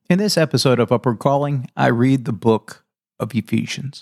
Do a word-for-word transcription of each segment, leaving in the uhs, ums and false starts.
In this episode of Upward Calling, I read the book of Ephesians.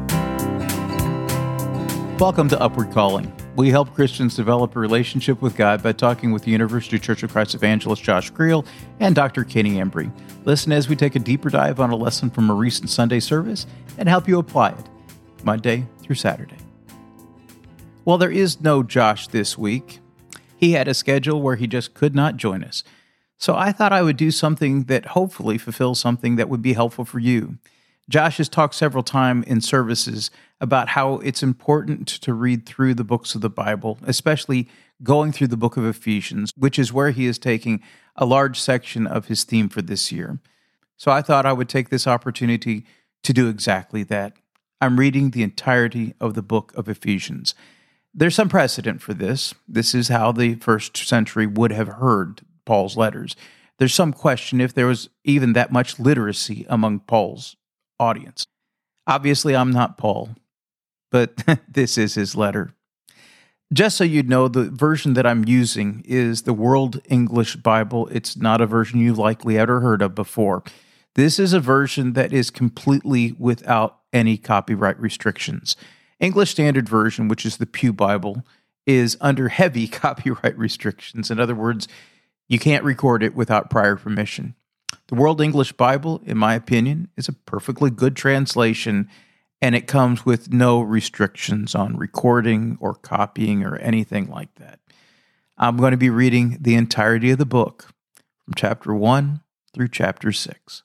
Welcome to Upward Calling. We help Christians develop a relationship with God by talking with the University Church of Christ evangelist Josh Creel and Doctor Kenny Embry. Listen as we take a deeper dive on a lesson from a recent Sunday service and help you apply it Monday through Saturday. Well, there is no Josh this week. He had a schedule where he just could not join us. So I thought I would do something that hopefully fulfills something that would be helpful for you. Josh has talked several times in services about how it's important to read through the books of the Bible, especially going through the book of Ephesians, which is where he is taking a large section of his theme for this year. So I thought I would take this opportunity to do exactly that. I'm reading the entirety of the book of Ephesians. There's some precedent for this. This is how the first century would have heard Paul's letters. There's some question if there was even that much literacy among Paul's audience. Obviously, I'm not Paul, but this is his letter. Just so you know, the version that I'm using is the World English Bible. It's not a version you've likely ever heard of before. This is a version that is completely without any copyright restrictions. English Standard Version, which is the Pew Bible, is under heavy copyright restrictions. In other words, you can't record it without prior permission. The World English Bible, in my opinion, is a perfectly good translation, and it comes with no restrictions on recording or copying or anything like that. I'm going to be reading the entirety of the book, from chapter one through chapter six.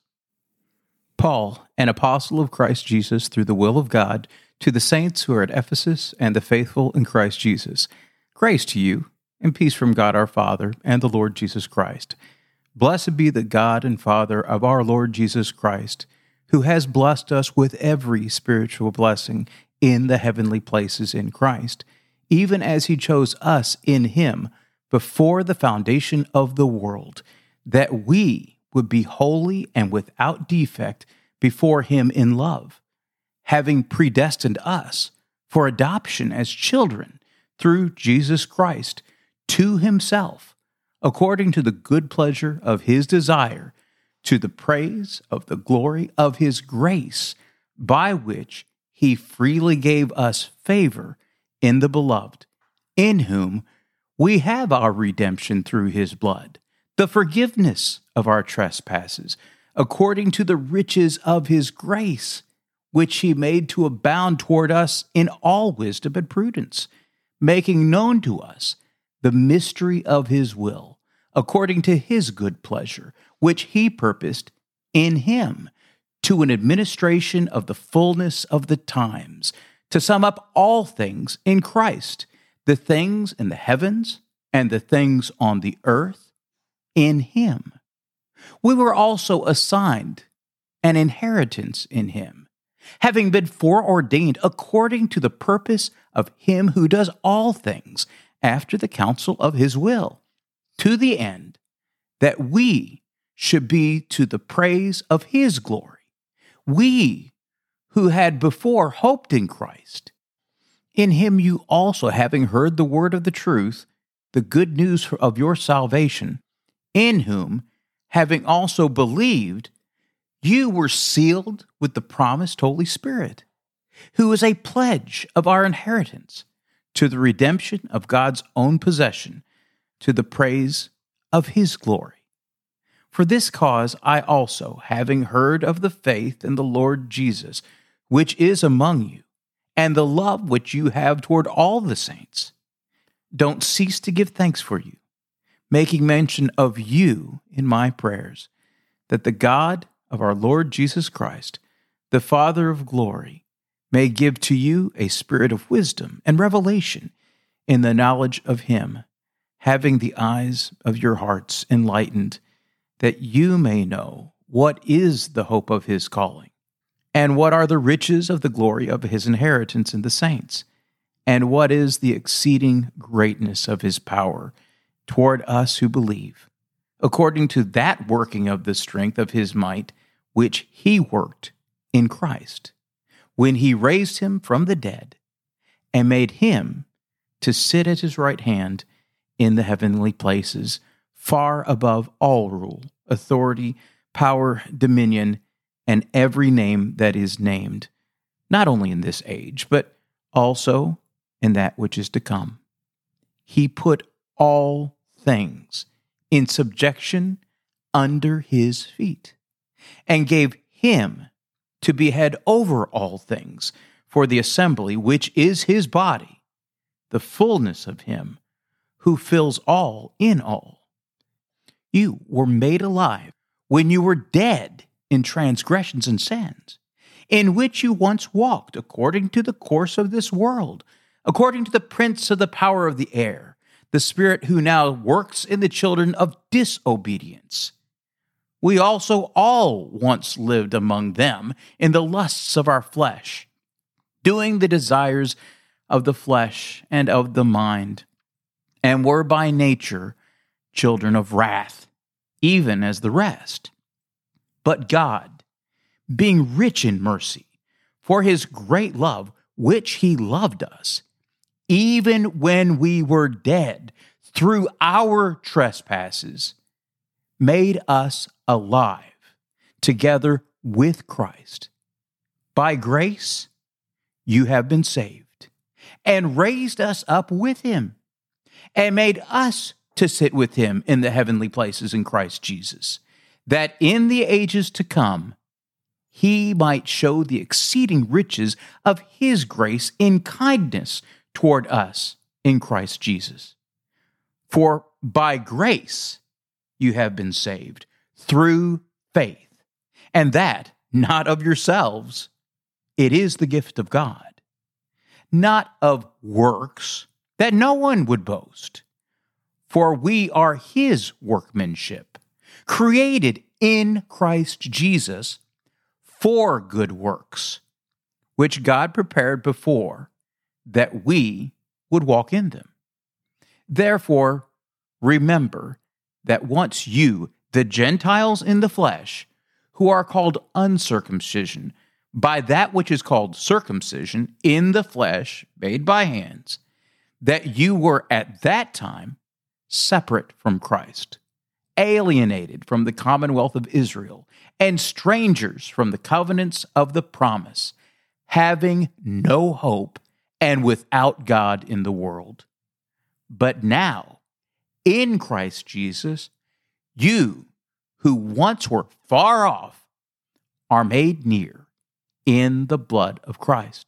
Paul, an apostle of Christ Jesus through the will of God, to the saints who are at Ephesus and the faithful in Christ Jesus, grace to you, and peace from God our Father and the Lord Jesus Christ. Blessed be the God and Father of our Lord Jesus Christ, who has blessed us with every spiritual blessing in the heavenly places in Christ, even as he chose us in him before the foundation of the world, that we would be holy and without defect before him in love, having predestined us for adoption as children through Jesus Christ, to himself, according to the good pleasure of his desire, to the praise of the glory of his grace, by which he freely gave us favor in the beloved, in whom we have our redemption through his blood, the forgiveness of our trespasses, according to the riches of his grace, which he made to abound toward us in all wisdom and prudence, making known to us the mystery of his will, according to his good pleasure, which he purposed in him, to an administration of the fullness of the times, to sum up all things in Christ, the things in the heavens and the things on the earth, in him. We were also assigned an inheritance in him, having been foreordained according to the purpose of him who does all things after the counsel of his will, to the end that we should be to the praise of his glory, we who had before hoped in Christ. In him you also, having heard the word of the truth, the good news of your salvation, in whom, having also believed, you were sealed with the promised Holy Spirit, who is a pledge of our inheritance, to the redemption of God's own possession, to the praise of his glory. For this cause I also, having heard of the faith in the Lord Jesus, which is among you, and the love which you have toward all the saints, don't cease to give thanks for you, making mention of you in my prayers, that the God of our Lord Jesus Christ, the Father of glory, may give to you a spirit of wisdom and revelation in the knowledge of him, having the eyes of your hearts enlightened, that you may know what is the hope of his calling, and what are the riches of the glory of his inheritance in the saints, and what is the exceeding greatness of his power toward us who believe, according to that working of the strength of his might, which he worked in Christ, when he raised him from the dead and made him to sit at his right hand in the heavenly places, far above all rule, authority, power, dominion, and every name that is named, not only in this age, but also in that which is to come. He put all things in subjection under his feet, and gave him to be head over all things for the assembly, which is his body, the fullness of him who fills all in all. You were made alive when you were dead in transgressions and sins, in which you once walked according to the course of this world, according to the prince of the power of the air, the spirit who now works in the children of disobedience. We also all once lived among them in the lusts of our flesh, doing the desires of the flesh and of the mind, and were by nature children of wrath, even as the rest. But God, being rich in mercy, for his great love, which he loved us, even when we were dead through our trespasses, made us alive together with Christ. By grace you have been saved, and raised us up with him, and made us to sit with him in the heavenly places in Christ Jesus, that in the ages to come he might show the exceeding riches of his grace in kindness toward us in Christ Jesus. For by grace you have been saved through faith, and that not of yourselves. It is the gift of God, not of works, that no one would boast. For we are his workmanship, created in Christ Jesus for good works, which God prepared before that we would walk in them. Therefore, remember that once you, the Gentiles in the flesh, who are called uncircumcision, by that which is called circumcision in the flesh made by hands, that you were at that time separate from Christ, alienated from the commonwealth of Israel, and strangers from the covenants of the promise, having no hope and without God in the world. But now, in Christ Jesus, you who once were far off are made near in the blood of Christ.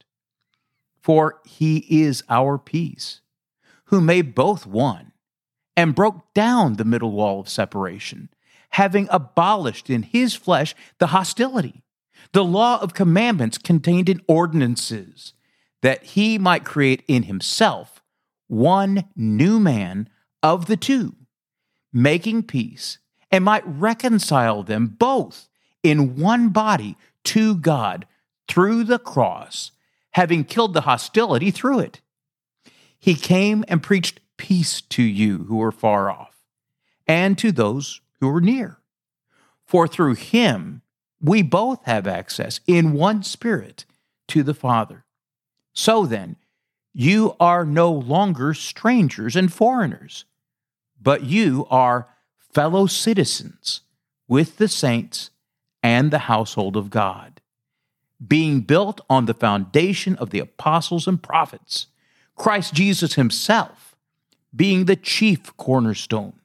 For he is our peace, who made both one, and broke down the middle wall of separation, having abolished in his flesh the hostility, the law of commandments contained in ordinances, that he might create in himself one new man of the two, making peace, and might reconcile them both in one body to God through the cross, having killed the hostility through it. He came and preached peace to you who are far off, and to those who are near. For through him we both have access in one Spirit to the Father. So then, you are no longer strangers and foreigners, but you are fellow citizens with the saints and the household of God, being built on the foundation of the apostles and prophets, Christ Jesus himself being the chief cornerstone,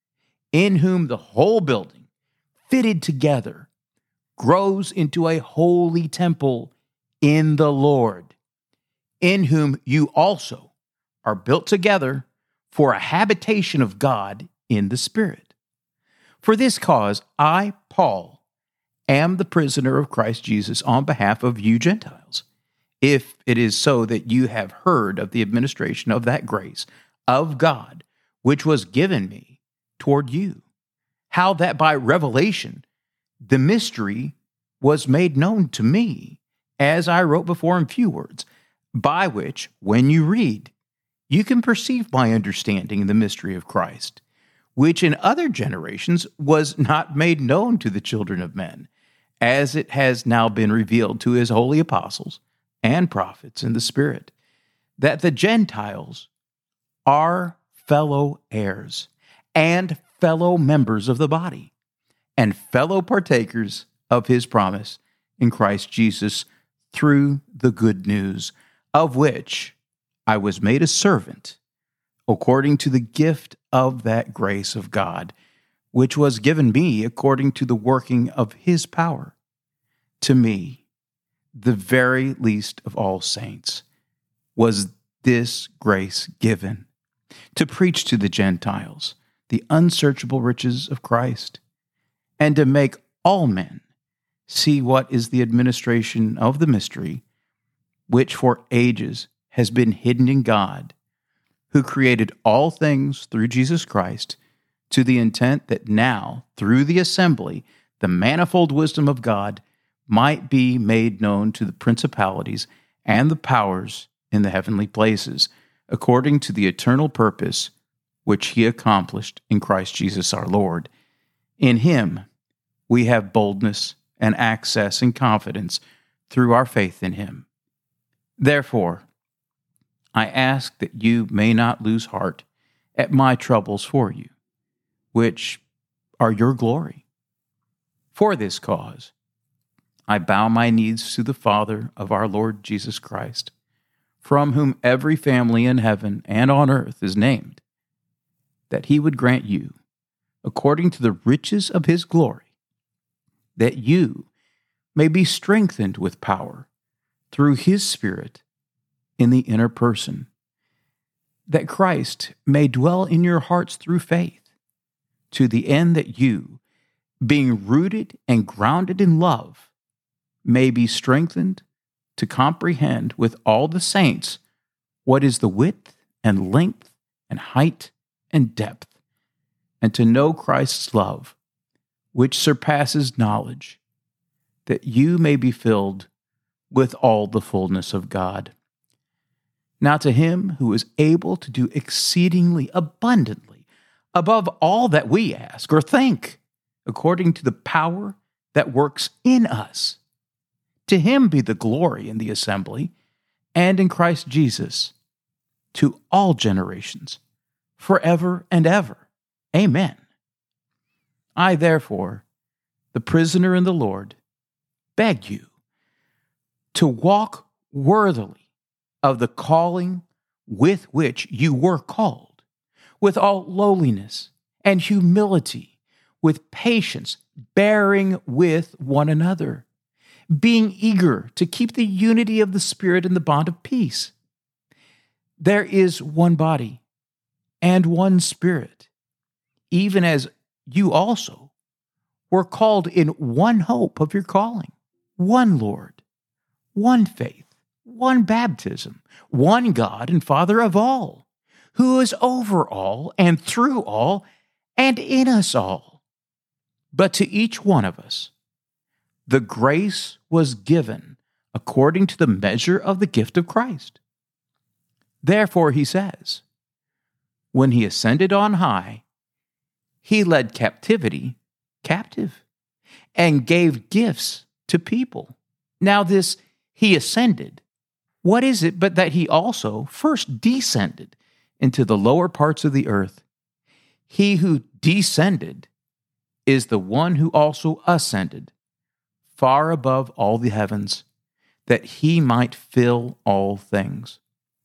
in whom the whole building, fitted together, grows into a holy temple in the Lord, in whom you also are built together for a habitation of God in the Spirit. For this cause, I, Paul, am the prisoner of Christ Jesus on behalf of you Gentiles, if it is so that you have heard of the administration of that grace of God, which was given me toward you, how that by revelation the mystery was made known to me, as I wrote before in few words, by which, when you read, you can perceive my understanding in the mystery of Christ, which in other generations was not made known to the children of men, as it has now been revealed to his holy apostles and prophets in the Spirit, that the Gentiles are fellow heirs and fellow members of the body, and fellow partakers of his promise in Christ Jesus through the good news, of which I was made a servant according to the gift of that grace of God, which was given me according to the working of his power. To me, the very least of all saints, was this grace given, to preach to the Gentiles the unsearchable riches of Christ, and to make all men see what is the administration of the mystery, which for ages has been hidden in God, who created all things through Jesus Christ, to the intent that now, through the assembly, the manifold wisdom of God might be made known to the principalities and the powers in the heavenly places, according to the eternal purpose which he accomplished in Christ Jesus our Lord. In him we have boldness and access and confidence through our faith in him. Therefore, I ask that you may not lose heart at my troubles for you, which are your glory. For this cause, I bow my knees to the Father of our Lord Jesus Christ, from whom every family in heaven and on earth is named, that he would grant you, according to the riches of his glory, that you may be strengthened with power through his Spirit in the inner person, that Christ may dwell in your hearts through faith, to the end that you, being rooted and grounded in love, may be strengthened to comprehend with all the saints what is the width and length and height and depth, and to know Christ's love, which surpasses knowledge, that you may be filled with all the fullness of God. Now to him who is able to do exceedingly abundantly above all that we ask or think, according to the power that works in us, to him be the glory in the assembly and in Christ Jesus to all generations, forever and ever. Amen. I, therefore, the prisoner in the Lord, beg you to walk worthily of the calling with which you were called, with all lowliness and humility, with patience, bearing with one another, being eager to keep the unity of the Spirit in the bond of peace. There is one body and one Spirit, even as you also were called in one hope of your calling, one Lord, one faith, one baptism, one God and Father of all, who is over all and through all and in us all. But to each one of us, the grace was given according to the measure of the gift of Christ. Therefore, he says, when he ascended on high, he led captivity captive and gave gifts to people. Now this he ascended, what is it but that he also first descended into the lower parts of the earth? He who descended is the one who also ascended far above all the heavens, that he might fill all things.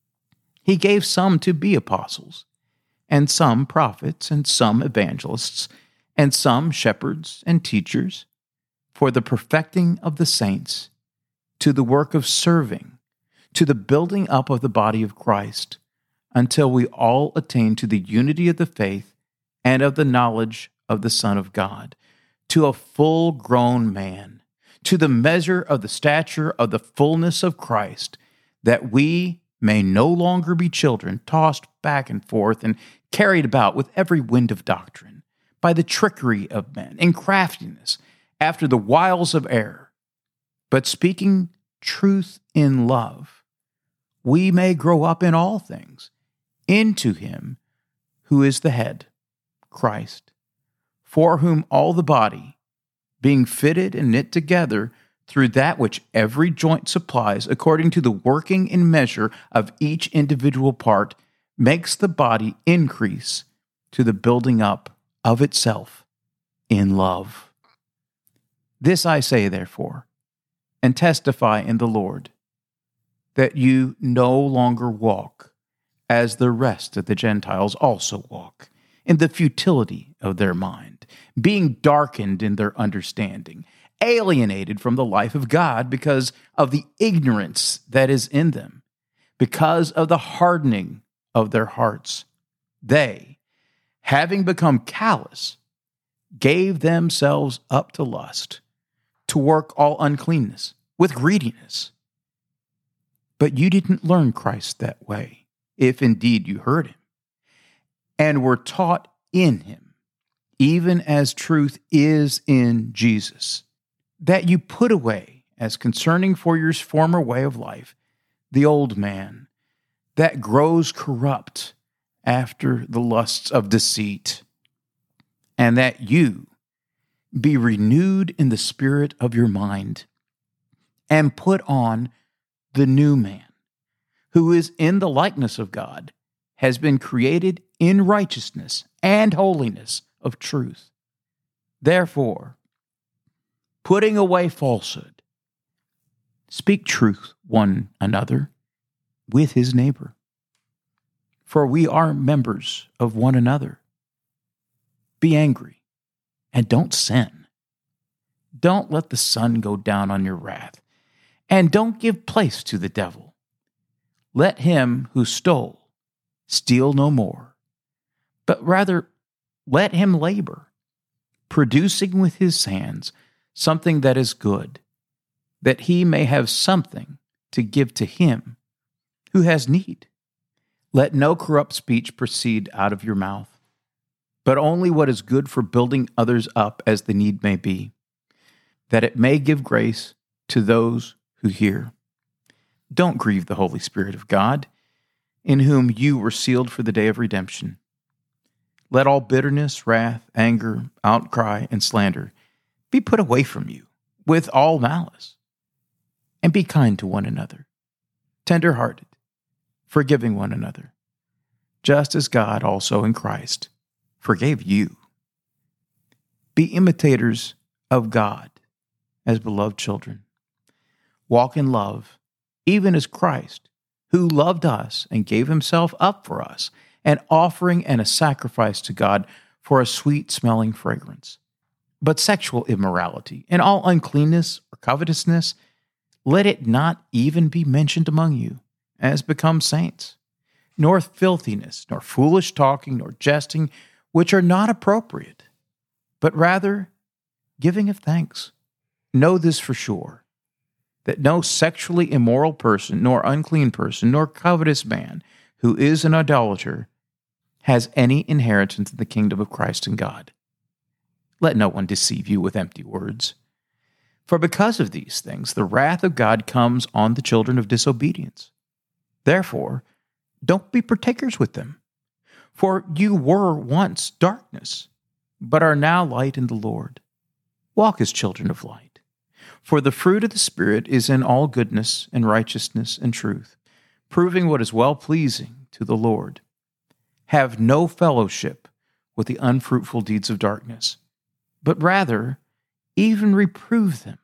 He gave some to be apostles, and some prophets, and some evangelists, and some shepherds and teachers, for the perfecting of the saints, to the work of serving, to the building up of the body of Christ, until we all attain to the unity of the faith and of the knowledge of the Son of God, to a full-grown man, to the measure of the stature of the fullness of Christ, that we may no longer be children, tossed back and forth and carried about with every wind of doctrine, by the trickery of men and craftiness, after the wiles of error, but speaking truth in love, we may grow up in all things into him who is the head, Christ, for whom all the body, being fitted and knit together through that which every joint supplies, according to the working in measure of each individual part, makes the body increase to the building up of itself in love. This I say, therefore, and testify in the Lord, that you no longer walk as the rest of the Gentiles also walk, in the futility of their mind, being darkened in their understanding, alienated from the life of God because of the ignorance that is in them, because of the hardening of their hearts. They, having become callous, gave themselves up to lust, to work all uncleanness with greediness. But you didn't learn Christ that way, if indeed you heard him, and were taught in him, even as truth is in Jesus, that you put away, as concerning for your former way of life, the old man, that grows corrupt after the lusts of deceit, and that you be renewed in the spirit of your mind, and put on the new man, who is in the likeness of God, has been created in righteousness and holiness of truth. Therefore, putting away falsehood, speak truth one another with his neighbor, for we are members of one another. Be angry and don't sin. Don't let the sun go down on your wrath, and don't give place to the devil. Let him who stole steal no more, but rather let him labor, producing with his hands something that is good, that he may have something to give to him who has need. Let no corrupt speech proceed out of your mouth, but only what is good for building others up as the need may be, that it may give grace to those who hear. Don't grieve the Holy Spirit of God, in whom you were sealed for the day of redemption. Let all bitterness, wrath, anger, outcry, and slander be put away from you, with all malice. And be kind to one another, tender-hearted, forgiving one another, just as God also in Christ forgave you. Be imitators of God as beloved children. Walk in love, even as Christ, who loved us and gave himself up for us, an offering and a sacrifice to God for a sweet-smelling fragrance. But sexual immorality and all uncleanness or covetousness, let it not even be mentioned among you, as becomes saints, nor filthiness, nor foolish talking, nor jesting, which are not appropriate, but rather giving of thanks. Know this for sure, that no sexually immoral person, nor unclean person, nor covetous man who is an idolater has any inheritance in the kingdom of Christ and God. Let no one deceive you with empty words. For because of these things, the wrath of God comes on the children of disobedience. Therefore, don't be partakers with them. For you were once darkness, but are now light in the Lord. Walk as children of light. For the fruit of the Spirit is in all goodness and righteousness and truth, proving what is well-pleasing to the Lord. Have no fellowship with the unfruitful deeds of darkness, but rather even reprove them.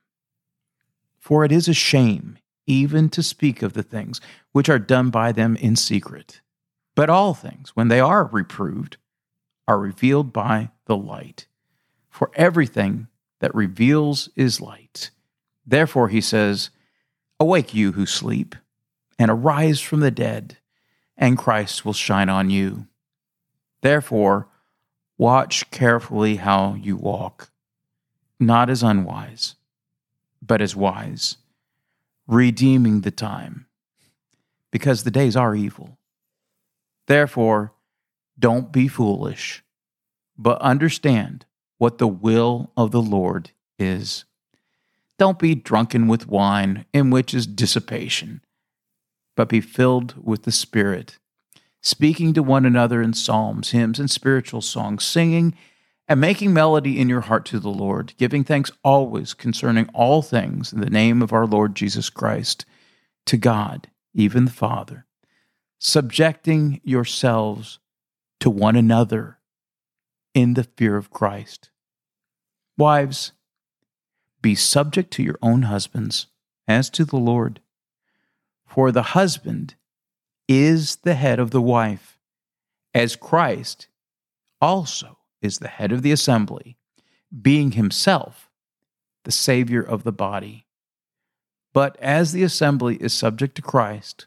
For it is a shame even to speak of the things which are done by them in secret. But all things, when they are reproved, are revealed by the light. For everything that reveals is light. Therefore, he says, awake you who sleep, and arise from the dead, and Christ will shine on you. Therefore, watch carefully how you walk, not as unwise, but as wise, redeeming the time, because the days are evil. Therefore, don't be foolish, but understand what the will of the Lord is. Don't be drunken with wine, in which is dissipation, but be filled with the Spirit, speaking to one another in psalms, hymns, and spiritual songs, singing and making melody in your heart to the Lord, giving thanks always concerning all things in the name of our Lord Jesus Christ, to God, even the Father, subjecting yourselves to one another in the fear of Christ. Wives, Be subject to your own husbands, as to the Lord. For the husband is the head of the wife, as Christ also is the head of the assembly, being himself the Savior of the body. But as the assembly is subject to Christ,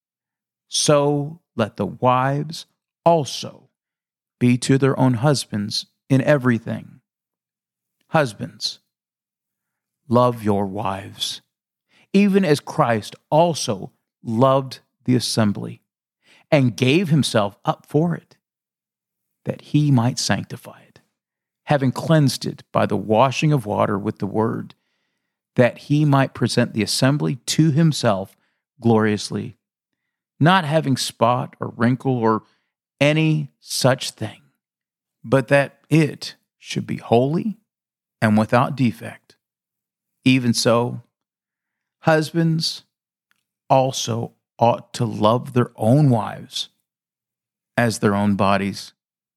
so let the wives also be to their own husbands in everything. Husbands, love your wives, even as Christ also loved the assembly and gave himself up for it, that he might sanctify it, having cleansed it by the washing of water with the word, that he might present the assembly to himself gloriously, not having spot or wrinkle or any such thing, but that it should be holy and without defect. Even so, husbands also ought to love their own wives as their own bodies.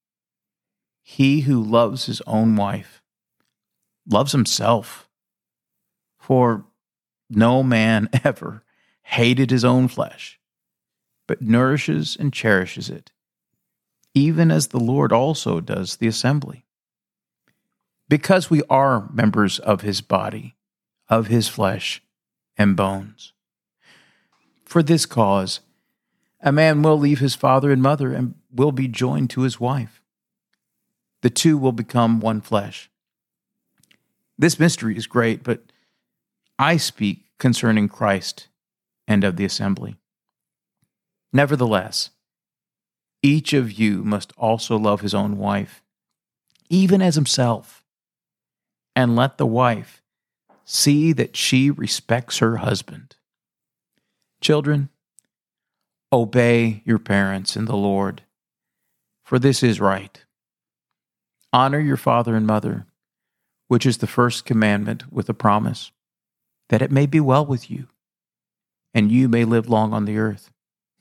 He who loves his own wife loves himself, for no man ever hated his own flesh, but nourishes and cherishes it, even as the Lord also does the assembly. Because we are members of his body, of his flesh and bones. For this cause, a man will leave his father and mother and will be joined to his wife. The two will become one flesh. This mystery is great, but I speak concerning Christ and of the assembly. Nevertheless, each of you must also love his own wife, even as himself, and let the wife see that she respects her husband. Children, obey your parents in the Lord, for this is right. Honor your father and mother, which is the first commandment with a promise, that it may be well with you, and you may live long on the earth.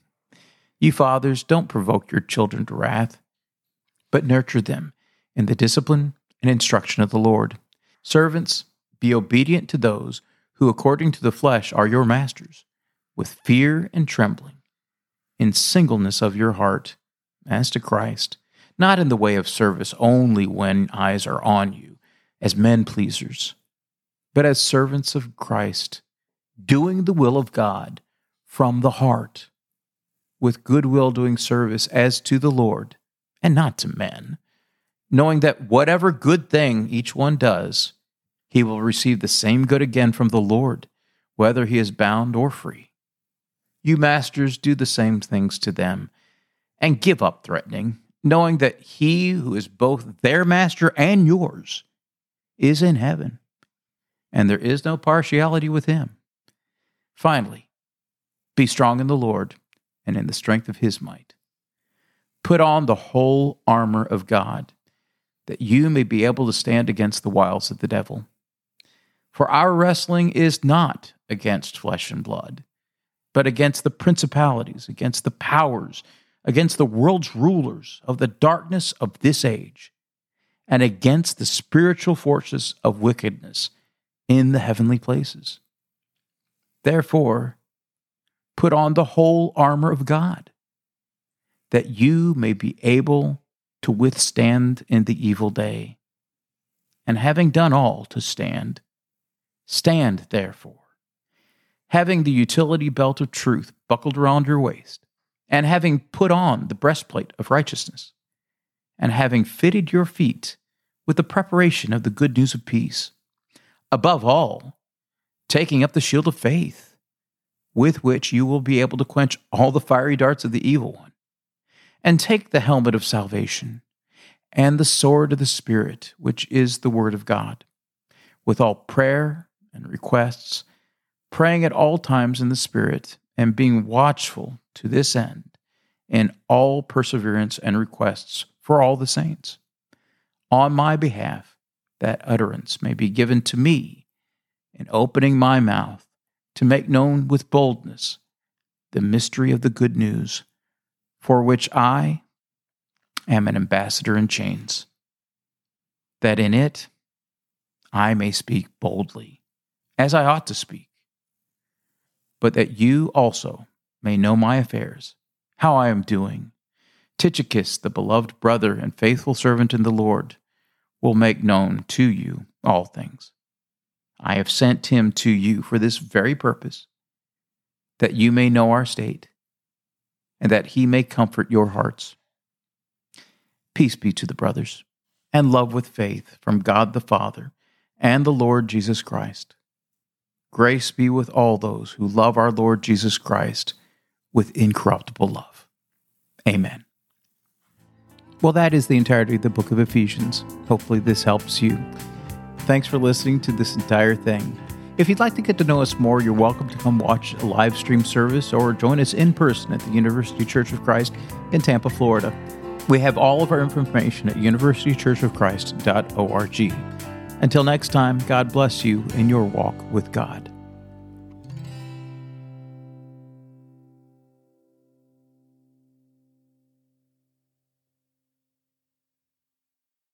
You fathers, don't provoke your children to wrath, but nurture them in the discipline and instruction of the Lord. Servants, be obedient to those who according to the flesh are your masters, with fear and trembling, in singleness of your heart, as to Christ, not in the way of service only when eyes are on you, as men pleasers, but as servants of Christ, doing the will of God from the heart, with good will doing service as to the Lord, and not to men, knowing that whatever good thing each one does, he will receive the same good again from the Lord, whether he is bound or free. You masters, do the same things to them, and give up threatening, knowing that he who is both their master and yours is in heaven, and there is no partiality with him. Finally, be strong in the Lord and in the strength of his might. Put on the whole armor of God, that you may be able to stand against the wiles of the devil. For our wrestling is not against flesh and blood, but against the principalities, against the powers, against the world's rulers of the darkness of this age, and against the spiritual forces of wickedness in the heavenly places. Therefore, put on the whole armor of God, that you may be able to withstand in the evil day. And having done all to stand, stand therefore, having the utility belt of truth buckled around your waist, and having put on the breastplate of righteousness, and having fitted your feet with the preparation of the good news of peace. Above all, taking up the shield of faith, with which you will be able to quench all the fiery darts of the evil one, and take the helmet of salvation, and the sword of the Spirit, which is the word of God, with all prayer and requests, praying at all times in the Spirit, and being watchful to this end, in all perseverance and requests for all the saints. On my behalf, that utterance may be given to me in opening my mouth to make known with boldness the mystery of the good news, for which I am an ambassador in chains, that in it I may speak boldly, as I ought to speak, but that you also may know my affairs, how I am doing. Tychicus, the beloved brother and faithful servant in the Lord, will make known to you all things. I have sent him to you for this very purpose, that you may know our state, and that he may comfort your hearts. Peace be to the brothers, and love with faith from God the Father and the Lord Jesus Christ. Grace be with all those who love our Lord Jesus Christ with incorruptible love. Amen. Well, that is the entirety of the book of Ephesians. Hopefully this helps you. Thanks for listening to this entire thing. If you'd like to get to know us more, you're welcome to come watch a live stream service or join us in person at the University Church of Christ in Tampa, Florida. We have all of our information at university church of christ dot org. Until next time, God bless you in your walk with God.